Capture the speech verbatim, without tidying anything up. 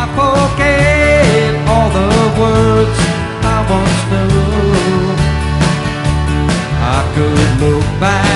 forget all the words I once knew. I could look back